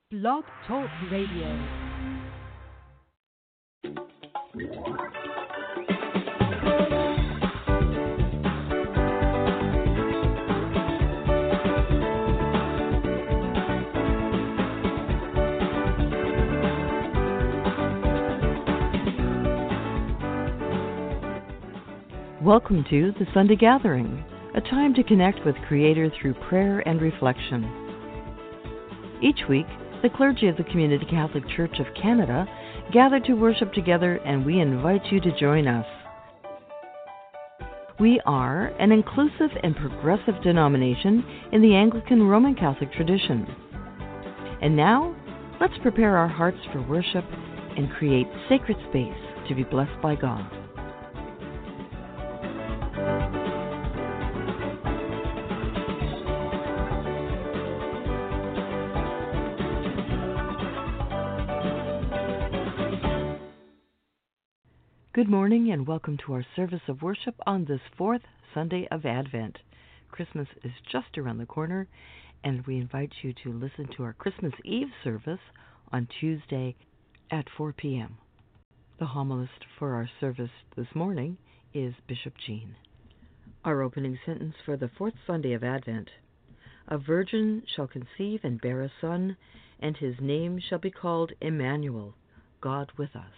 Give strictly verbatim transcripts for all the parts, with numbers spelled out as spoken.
Blog Talk Radio. Welcome to the Sunday Gathering, a time to connect with Creator through prayer and reflection. Each week, the clergy of the Community Catholic Church of Canada gather to worship together, and we invite you to join us. We are an inclusive and progressive denomination in the Anglican Roman Catholic tradition. And now, let's prepare our hearts for worship and create sacred space to be blessed by God. Good morning and welcome to our service of worship on this fourth Sunday of Advent. Christmas is just around the corner, and we invite you to listen to our Christmas Eve service on Tuesday at four p.m. The homilist for our service this morning is Bishop Jean. Our opening sentence for the fourth Sunday of Advent: A virgin shall conceive and bear a son, and his name shall be called Emmanuel, God with us.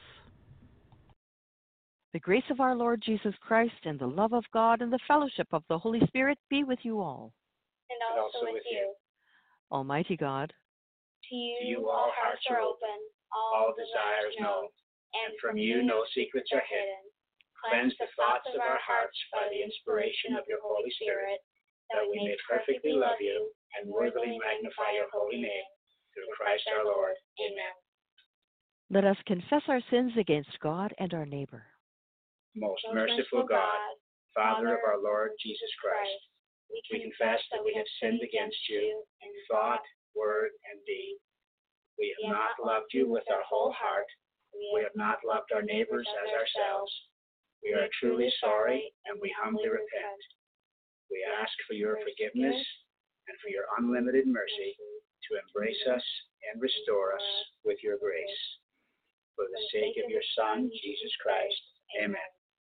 The grace of our Lord Jesus Christ and the love of God and the fellowship of the Holy Spirit be with you all. And also with you. Almighty God, to you all hearts are open, all desires known, and from you no secrets are hidden. Cleanse the thoughts of our hearts by the inspiration of your Holy Spirit, that we may perfectly love you and worthily magnify your holy name, through Christ our Lord. Amen. let us confess our sins against God and our neighbor. Most merciful God, Father of our Lord Jesus Christ, we confess that we have sinned against you in thought, word, and deed. We have not loved you with our whole heart. We have not loved our neighbors as ourselves. We are truly sorry, and we humbly repent. We ask for your forgiveness and for your unlimited mercy to embrace us and restore us with your grace. For the sake of your Son, Jesus Christ. Amen.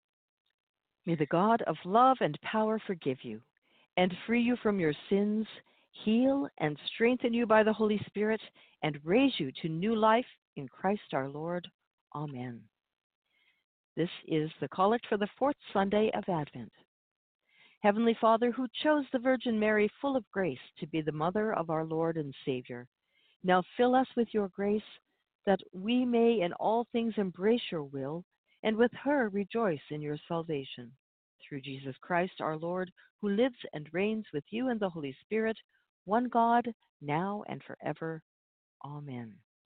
May the God of love and power forgive you and free you from your sins, heal and strengthen you by the Holy Spirit, and raise you to new life in Christ our Lord. Amen. This is the collect for the fourth Sunday of Advent. Heavenly Father, who chose the Virgin Mary full of grace to be the mother of our Lord and Savior, now fill us with your grace that we may in all things embrace your will and with her rejoice in your salvation. Through Jesus Christ our Lord, who lives and reigns with you in the Holy Spirit, one God, now and forever. Amen.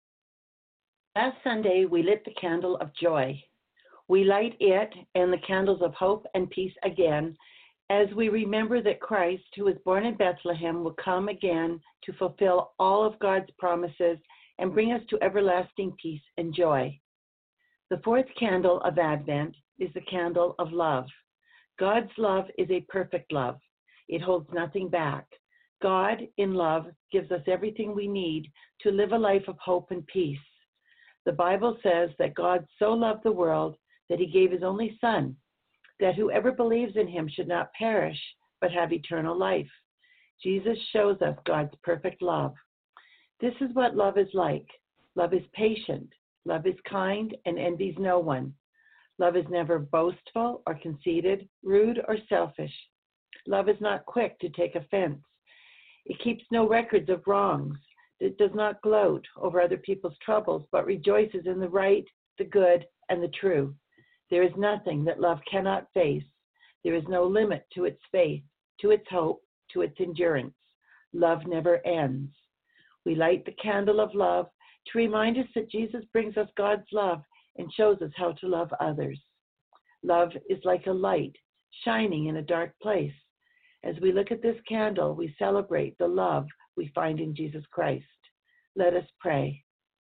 Last Sunday, we lit the candle of joy. We light it and the candles of hope and peace again as we remember that Christ, who was born in Bethlehem, will come again to fulfill all of God's promises and bring us to everlasting peace and joy. The fourth candle of Advent is the candle of love. God's love is a perfect love. It holds nothing back. God, in love, gives us everything we need to live a life of hope and peace. The Bible says that God so loved the world that he gave his only Son, that whoever believes in him should not perish, but have eternal life. Jesus shows us God's perfect love. This is what love is like. Love is patient. Love is kind and envies no one. Love is never boastful or conceited, rude or selfish. Love is not quick to take offense. It keeps no records of wrongs. It does not gloat over other people's troubles, but rejoices in the right, the good, and the true. There is nothing that love cannot face. There is no limit to its faith, to its hope, to its endurance. Love never ends. We light the candle of love to remind us that Jesus brings us God's love and shows us how to love others. Love is like a light shining in a dark place. As we look at this candle, we celebrate the love we find in Jesus Christ. Let us pray.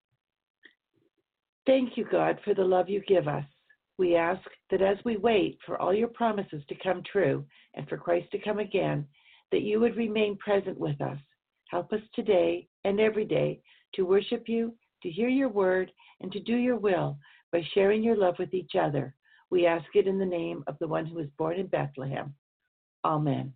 Thank you, God, for the love you give us. We ask that as we wait for all your promises to come true and for Christ to come again, that you would remain present with us. Help us today and every day to worship you, to hear your word, and to do your will by sharing your love with each other. We ask it in the name of the one who was born in Bethlehem. Amen.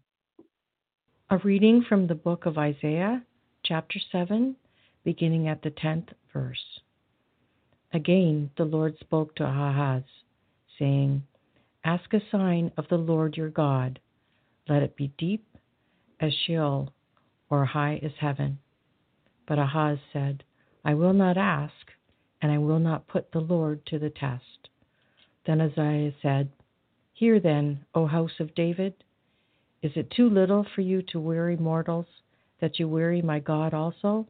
A reading from the book of Isaiah, chapter seven, beginning at the tenth verse. Again the Lord spoke to Ahaz, saying, Ask a sign of the Lord your God. Let it be deep as Sheol or high as heaven. But Ahaz said, I will not ask, and I will not put the Lord to the test. Then Isaiah said, Hear then, O house of David, is it too little for you to weary mortals, that you weary my God also?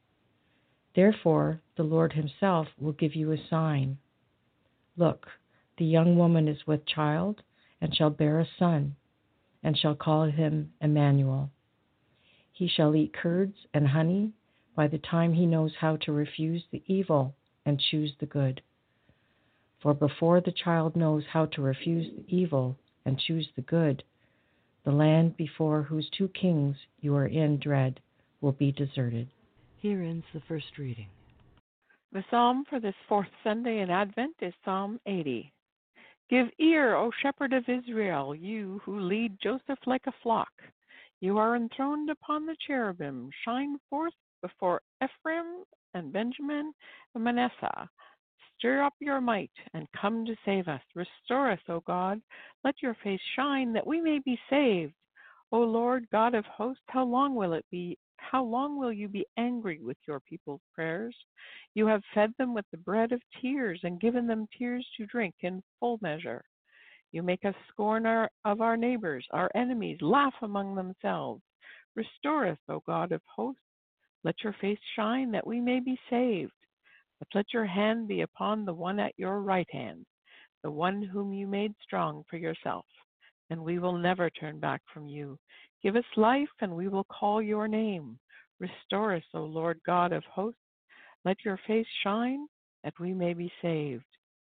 Therefore the Lord himself will give you a sign. Look, the young woman is with child, and shall bear a son, and shall call him Emmanuel. He shall eat curds and honey by the time he knows how to refuse the evil and choose the good. For before the child knows how to refuse the evil and choose the good, the land before whose two kings you are in dread will be deserted. Here ends the first reading. The psalm for this fourth Sunday in Advent is Psalm eighty. Give ear, O shepherd of Israel, you who lead Joseph like a flock. You are enthroned upon the cherubim. Shine forth before Ephraim and Benjamin and Manasseh. Stir up your might and come to save us. Restore us, O God. Let your face shine that we may be saved. O Lord God of hosts, how long will it be? How long will you be angry with your people's prayers? You have fed them with the bread of tears and given them tears to drink in full measure. You make us scorn our, of our neighbors, our enemies, laugh among themselves. Restore us, O God of hosts. Let your face shine that we may be saved. But let your hand be upon the one at your right hand, the one whom you made strong for yourself, and we will never turn back from you. Give us life, and we will call your name. Restore us, O Lord God of hosts. Let your face shine, that we may be saved.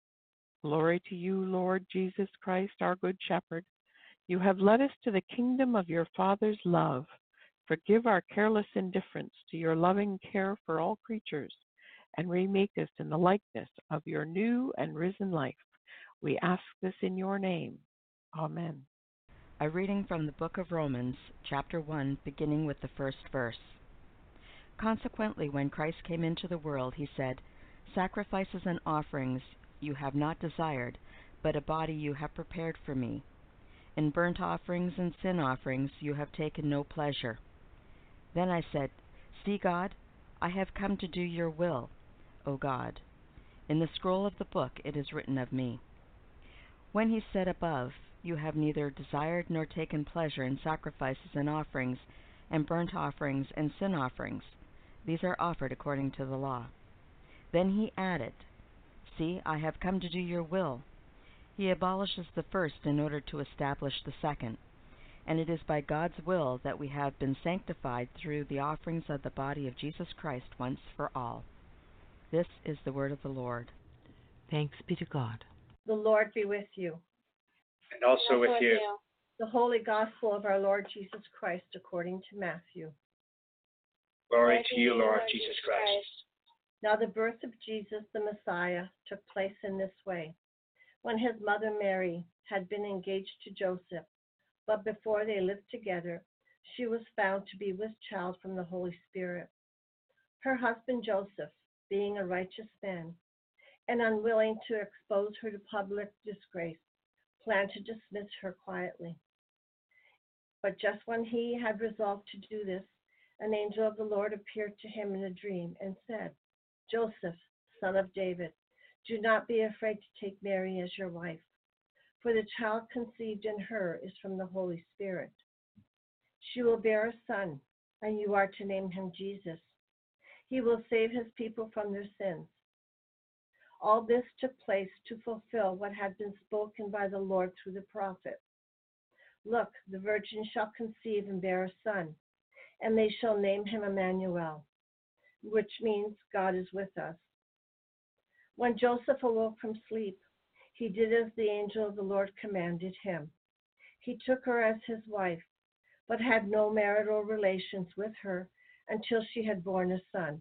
Glory to you, Lord Jesus Christ, our good shepherd. You have led us to the kingdom of your Father's love. Forgive our careless indifference to your loving care for all creatures, and remake us in the likeness of your new and risen life. We ask this in your name. Amen. A reading from the book of Romans, chapter one, beginning with the first verse. Consequently, when Christ came into the world, he said, Sacrifices and offerings you have not desired, but a body you have prepared for me. In burnt offerings and sin offerings you have taken no pleasure. Then I said, See, God, I have come to do your will, O God. In the scroll of the book it is written of me. When he said above, You have neither desired nor taken pleasure in sacrifices and offerings, and burnt offerings and sin offerings. These are offered according to the law. Then he added, See, I have come to do your will. He abolishes the first in order to establish the second. And it is by God's will that we have been sanctified through the offerings of the body of Jesus Christ once for all. This is the word of the Lord. Thanks be to God. The Lord be with you. And also with you. The Holy Gospel of our Lord Jesus Christ according to Matthew. Glory to you, Lord Jesus Christ. Now the birth of Jesus the Messiah took place in this way. When his mother Mary had been engaged to Joseph, but before they lived together, she was found to be with child from the Holy Spirit. Her husband Joseph, being a righteous man, and unwilling to expose her to public disgrace, planned to dismiss her quietly. But just when he had resolved to do this, an angel of the Lord appeared to him in a dream and said, Joseph, son of David, do not be afraid to take Mary as your wife, for the child conceived in her is from the Holy Spirit. She will bear a son, and you are to name him Jesus. He will save his people from their sins. All this took place to fulfill what had been spoken by the Lord through the prophet. Look, the virgin shall conceive and bear a son, and they shall name him Emmanuel, which means God is with us. When Joseph awoke from sleep, he did as the angel of the Lord commanded him. He took her as his wife, but had no marital relations with her until she had borne a son,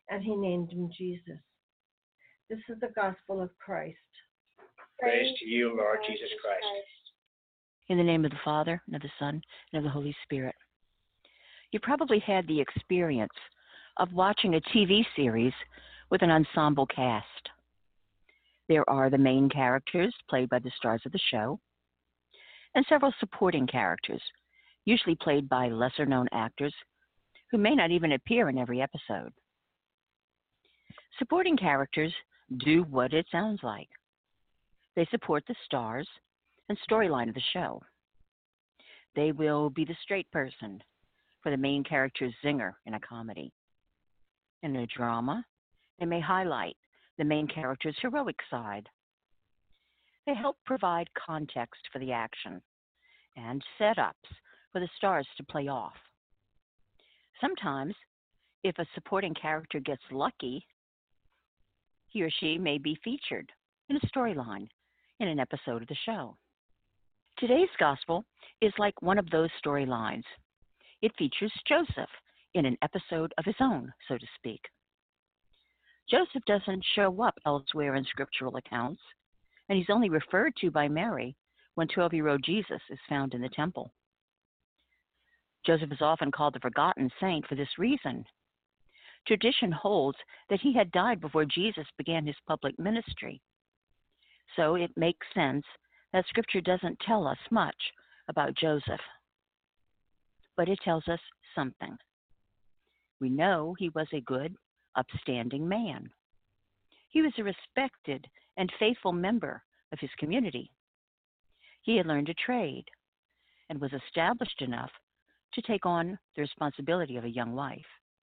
and he named him Jesus. This is the gospel of Christ. Praise to you, Lord Jesus Christ. In the name of the Father, and of the Son, and of the Holy Spirit. You probably had the experience of watching a T V series with an ensemble cast. There are the main characters, played by the stars of the show, and several supporting characters, usually played by lesser-known actors who may not even appear in every episode. Supporting characters do what it sounds like. They support the stars and storyline of the show. They will be the straight person for the main character's zinger in a comedy. In a drama, they may highlight the main character's heroic side. They help provide context for the action and setups for the stars to play off. Sometimes, if a supporting character gets lucky, he or she may be featured in a storyline in an episode of the show. Today's gospel is like one of those storylines. It features Joseph in an episode of his own, so to speak. Joseph doesn't show up elsewhere in scriptural accounts, and he's only referred to by Mary when twelve-year-old Jesus is found in the temple. Joseph is often called the forgotten saint for this reason. Tradition holds that he had died before Jesus began his public ministry. So it makes sense that Scripture doesn't tell us much about Joseph. But it tells us something. We know he was a good, upstanding man. He was a respected and faithful member of his community. He had learned a trade and was established enough to take on the responsibility of a young wife.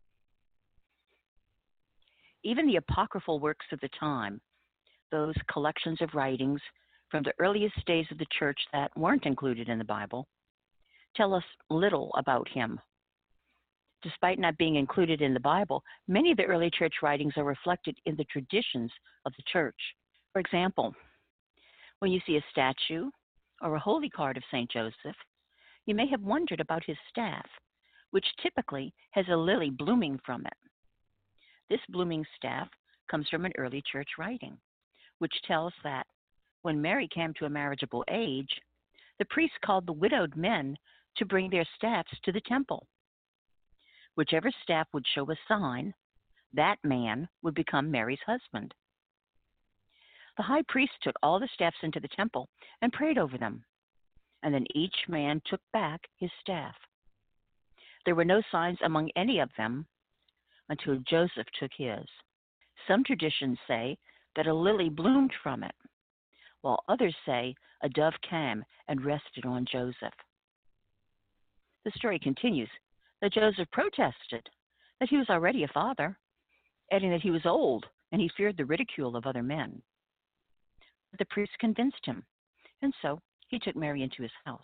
Even the apocryphal works of the time, those collections of writings from the earliest days of the church that weren't included in the Bible, tell us little about him. Despite not being included in the Bible, many of the early church writings are reflected in the traditions of the church. For example, when you see a statue or a holy card of Saint Joseph, you may have wondered about his staff, which typically has a lily blooming from it. This blooming staff comes from an early church writing, which tells that when Mary came to a marriageable age, the priest called the widowed men to bring their staffs to the temple. Whichever staff would show a sign, that man would become Mary's husband. The high priest took all the staffs into the temple and prayed over them, and then each man took back his staff. There were no signs among any of them until Joseph took his. Some traditions say that a lily bloomed from it, while others say a dove came and rested on Joseph. The story continues that Joseph protested that he was already a father, adding that he was old and he feared the ridicule of other men. But the priest convinced him, and so he took Mary into his house.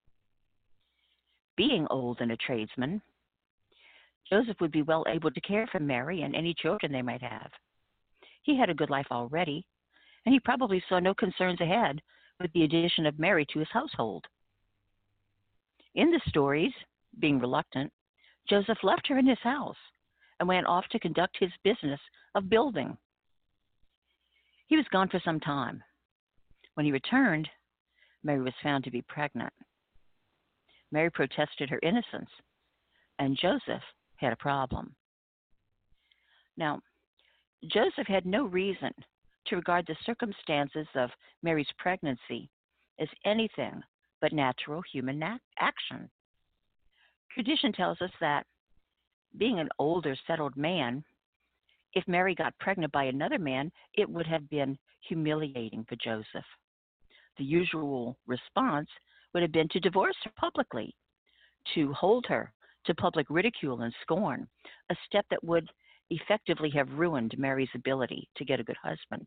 Being old and a tradesman, Joseph would be well able to care for Mary and any children they might have. He had a good life already, and he probably saw no concerns ahead with the addition of Mary to his household. In the stories, being reluctant, Joseph left her in his house and went off to conduct his business of building. He was gone for some time. When he returned, Mary was found to be pregnant. Mary protested her innocence, and Joseph had a problem. Now, Joseph had no reason to regard the circumstances of Mary's pregnancy as anything but natural human na- action. Tradition tells us that, being an older, settled man, if Mary got pregnant by another man, it would have been humiliating for Joseph. The usual response would have been to divorce her publicly, to hold her to public ridicule and scorn, a step that would effectively have ruined Mary's ability to get a good husband.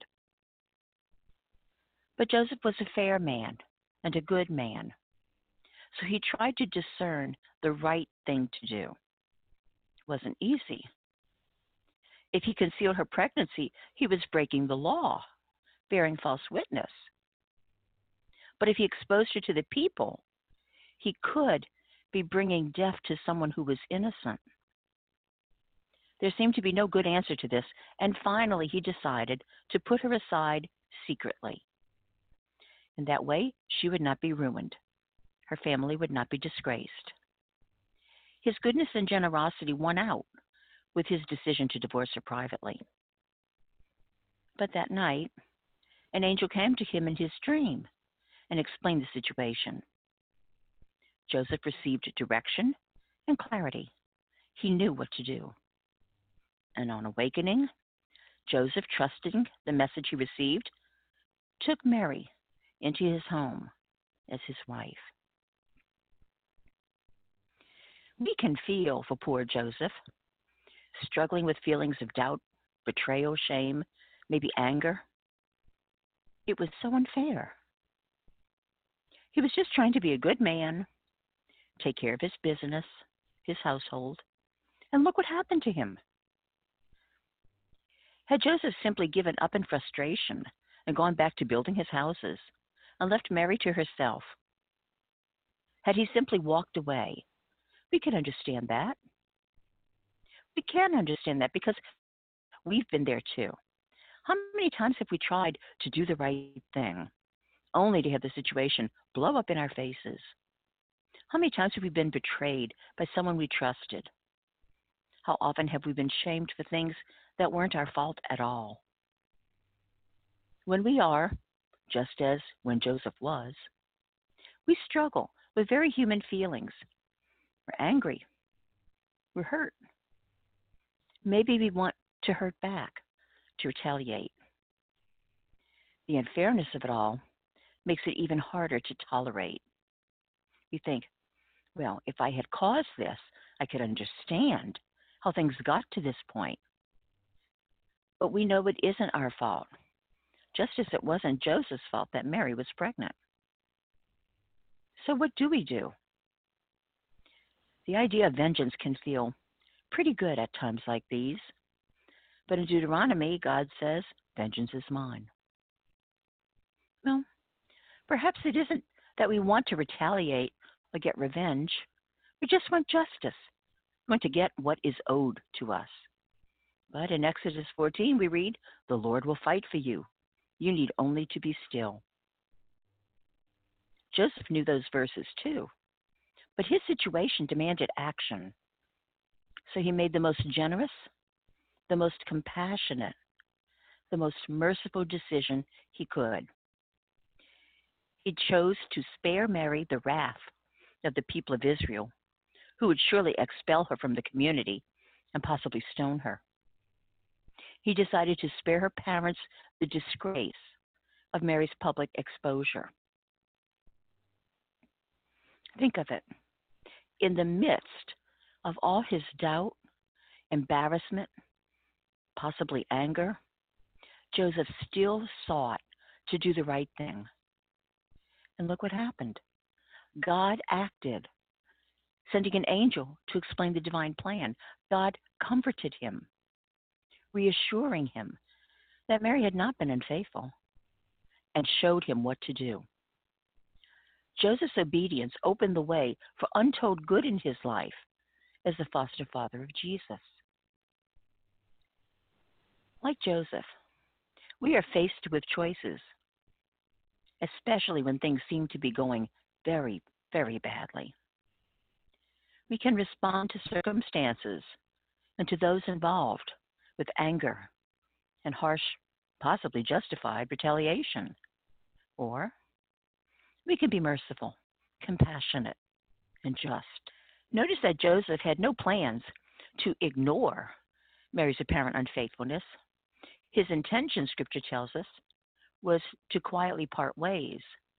But Joseph was a fair man and a good man, so he tried to discern the right thing to do. It wasn't easy. If he concealed her pregnancy, he was breaking the law, bearing false witness. But if he exposed her to the people, he could be bringing death to someone who was innocent. There seemed to be no good answer to this, and finally he decided to put her aside secretly. In that way, she would not be ruined. Her family would not be disgraced. His goodness and generosity won out with his decision to divorce her privately. But that night, an angel came to him in his dream and explained the situation. Joseph received direction and clarity. He knew what to do. And on awakening, Joseph, trusting the message he received, took Mary into his home as his wife. We can feel for poor Joseph, struggling with feelings of doubt, betrayal, shame, maybe anger. It was so unfair. He was just trying to be a good man, take care of his business, his household, and look what happened to him. Had Joseph simply given up in frustration and gone back to building his houses and left Mary to herself, had he simply walked away, we can understand that. We can understand that because we've been there too. How many times have we tried to do the right thing, only to have the situation blow up in our faces? How many times have we been betrayed by someone we trusted? How often have we been shamed for things that weren't our fault at all? When we are, just as when Joseph was, we struggle with very human feelings. We're angry. We're hurt. Maybe we want to hurt back, to retaliate. The unfairness of it all makes it even harder to tolerate. You think, well, if I had caused this, I could understand how things got to this point. But we know it isn't our fault, just as it wasn't Joseph's fault that Mary was pregnant. So what do we do? The idea of vengeance can feel pretty good at times like these. But in Deuteronomy, God says, vengeance is mine. Well, perhaps it isn't that we want to retaliate or get revenge. We just want justice. We want to get what is owed to us. But in Exodus fourteen, we read, the Lord will fight for you. You need only to be still. Joseph knew those verses too, but his situation demanded action. So he made the most generous, the most compassionate, the most merciful decision he could. He chose to spare Mary the wrath of the people of Israel, who would surely expel her from the community and possibly stone her. He decided to spare her parents the disgrace of Mary's public exposure. Think of it. In the midst of all his doubt, embarrassment, possibly anger, Joseph still sought to do the right thing. And look what happened. God acted, sending an angel to explain the divine plan. God comforted him, reassuring him that Mary had not been unfaithful, and showed him what to do. Joseph's obedience opened the way for untold good in his life as the foster father of Jesus. Like Joseph, we are faced with choices, especially when things seem to be going very, very badly. We can respond to circumstances and to those involved with anger and harsh, possibly justified retaliation. Or we can be merciful, compassionate, and just. Notice that Joseph had no plans to ignore Mary's apparent unfaithfulness. His intention, Scripture tells us, was to quietly part ways.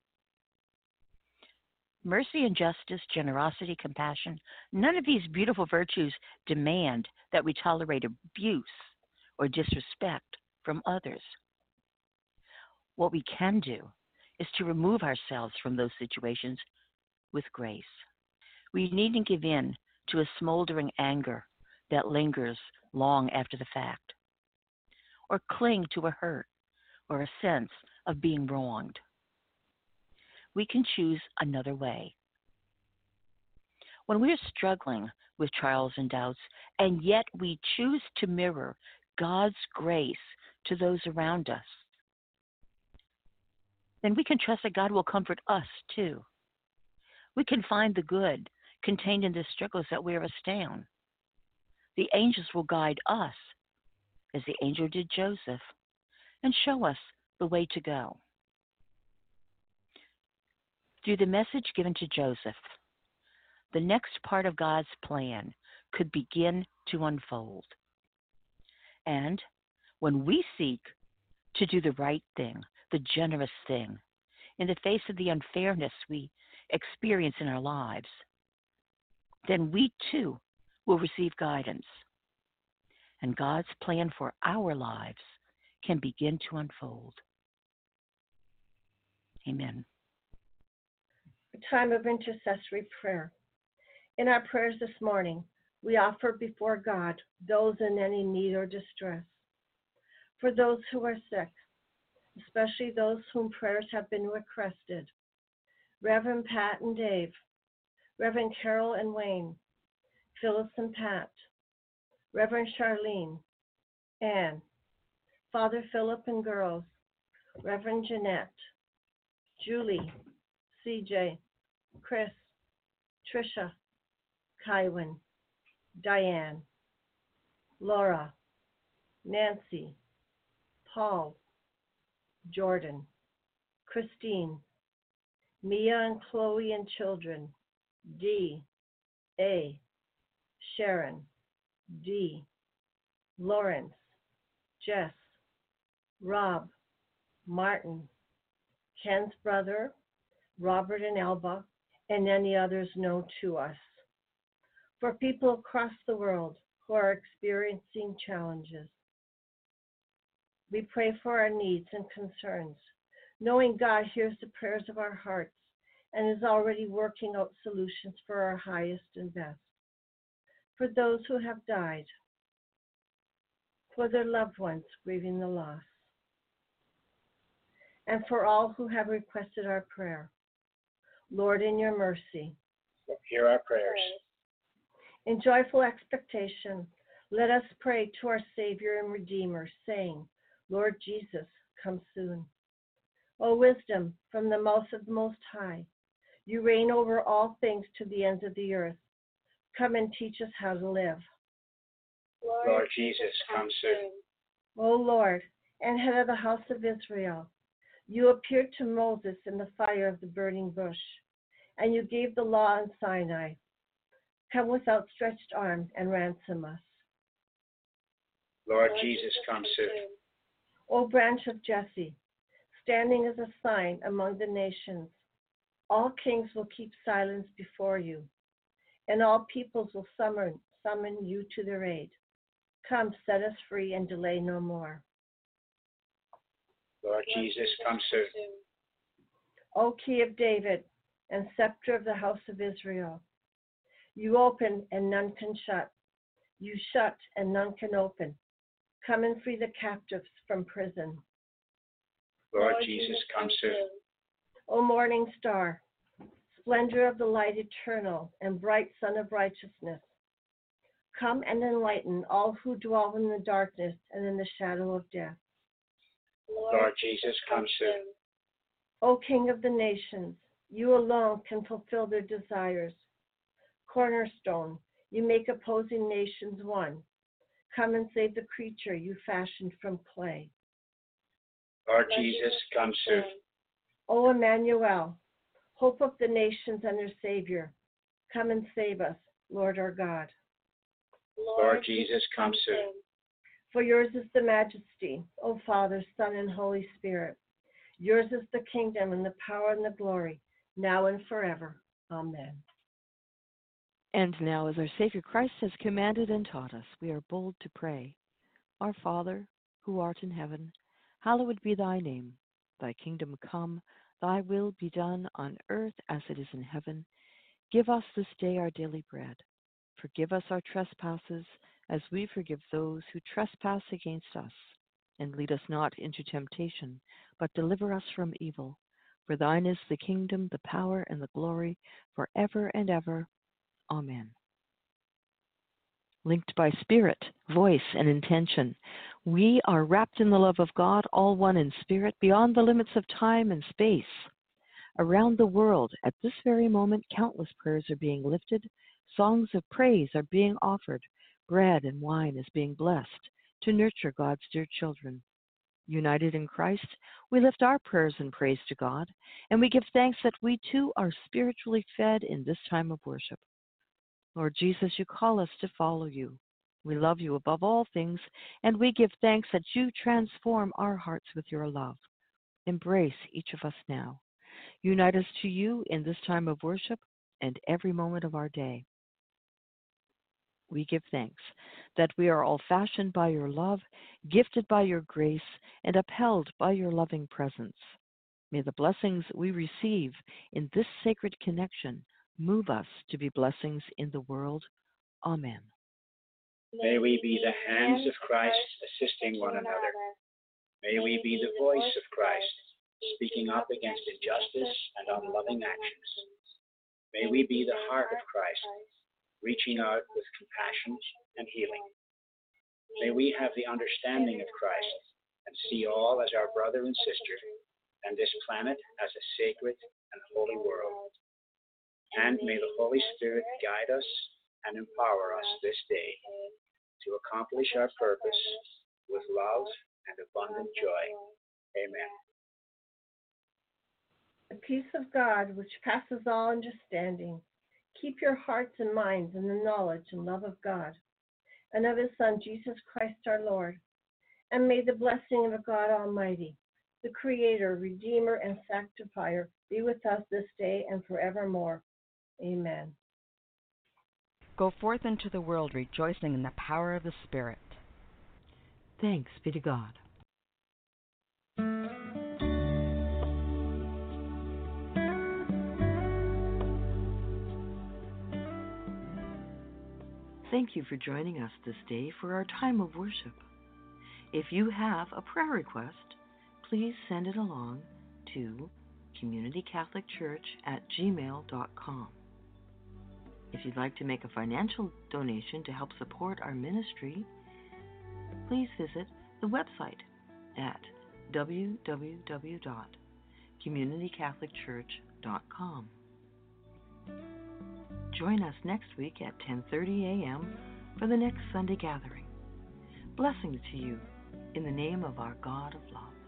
Mercy and justice, generosity, compassion, none of these beautiful virtues demand that we tolerate abuse or disrespect from others. What we can do is to remove ourselves from those situations with grace. We needn't give in to a smoldering anger that lingers long after the fact, or cling to a hurt or a sense of being wronged. We can choose another way. When we're struggling with trials and doubts, and yet we choose to mirror God's grace to those around us, then we can trust that God will comfort us too. We can find the good contained in the struggles that wear us down. The angels will guide us, as the angel did Joseph, and show us the way to go. Through the message given to Joseph, the next part of God's plan could begin to unfold. And when we seek to do the right thing, the generous thing, in the face of the unfairness we experience in our lives, then we too will receive guidance. And God's plan for our lives can begin to unfold. Amen. A time of intercessory prayer. In our prayers this morning, we offer before God those in any need or distress. For those who are sick, especially those whom prayers have been requested, Reverend Pat and Dave, Reverend Carol and Wayne, Phyllis and Pat, Reverend Charlene, Anne, Father Philip and girls, Reverend Jeanette, Julie, C J, Chris, Tricia, Kywin, Diane, Laura, Nancy, Paul, Jordan, Christine, Mia and Chloe and children, Dee, A, Sharon, D, Lawrence, Jess, Rob, Martin, Ken's brother, Robert and Elba, and any others known to us. For people across the world who are experiencing challenges, we pray for our needs and concerns, knowing God hears the prayers of our hearts and is already working out solutions for our highest and best. For those who have died, for their loved ones grieving the loss, and for all who have requested our prayer. Lord, in your mercy, hear our prayers. In joyful expectation, let us pray to our Savior and Redeemer, saying, Lord Jesus, come soon. O wisdom from the mouth of the Most High, you reign over all things to the ends of the earth. Come and teach us how to live. Lord, Lord Jesus, come soon. O Lord, and head of the house of Israel, you appeared to Moses in the fire of the burning bush, and you gave the law on Sinai. Come with outstretched arms and ransom us. Lord Jesus, come soon. O branch of Jesse, standing as a sign among the nations, all kings will keep silence before you, and all peoples will summon, summon you to their aid. Come, set us free and delay no more. Lord Jesus, come soon. O key of David and scepter of the house of Israel, you open and none can shut. You shut and none can open. Come and free the captives from prison. Lord Jesus, come soon. O morning star, splendor of the light eternal and bright sun of righteousness, come and enlighten all who dwell in the darkness and in the shadow of death. Lord Jesus, come soon. O King of the nations, you alone can fulfill their desires. Cornerstone, you make opposing nations one. Come and save the creature you fashioned from clay. Lord Jesus, come soon. O Emmanuel, hope of the nations and their Savior, come and save us, Lord our God. Lord Jesus, come soon. For yours is the majesty, O Father, Son, and Holy Spirit. Yours is the kingdom and the power and the glory, now and forever. Amen. And now, as our Savior Christ has commanded and taught us, we are bold to pray. Our Father, who art in heaven, hallowed be thy name. Thy kingdom come, thy will be done on earth as it is in heaven. Give us this day our daily bread. Forgive us our trespasses, as we forgive those who trespass against us. And lead us not into temptation, but deliver us from evil. For thine is the kingdom, the power, and the glory, forever and ever. Amen. Linked by spirit, voice, and intention, we are wrapped in the love of God, all one in spirit, beyond the limits of time and space. Around the world, at this very moment, countless prayers are being lifted, songs of praise are being offered, bread and wine is being blessed to nurture God's dear children. United in Christ, we lift our prayers and praise to God, and we give thanks that we too are spiritually fed in this time of worship. Lord Jesus, you call us to follow you. We love you above all things, and we give thanks that you transform our hearts with your love. Embrace each of us now. Unite us to you in this time of worship and every moment of our day. We give thanks that we are all fashioned by your love, gifted by your grace, and upheld by your loving presence. May the blessings we receive in this sacred connection move us to be blessings in the world. Amen. May we be the hands of Christ assisting one another. May we be the voice of Christ speaking up against injustice and unloving actions. May we be the heart of Christ reaching out with compassion and healing. May we have the understanding of Christ and see all as our brother and sister, and this planet as a sacred and holy world. And may the Holy Spirit guide us and empower us this day to accomplish our purpose with love and abundant joy. Amen. The peace of God, which passes all understanding, keep your hearts and minds in the knowledge and love of God and of his Son, Jesus Christ our Lord. And may the blessing of God Almighty, the Creator, Redeemer, and Sanctifier, be with us this day and forevermore. Amen. Go forth into the world rejoicing in the power of the Spirit. Thanks be to God. Thank you for joining us this day for our time of worship. If you have a prayer request, please send it along to community catholic church at gmail dot com. If you'd like to make a financial donation to help support our ministry, please visit the website at w w w dot community catholic church dot com. Join us next week at ten thirty a.m. for the next Sunday gathering. Blessings to you in the name of our God of love.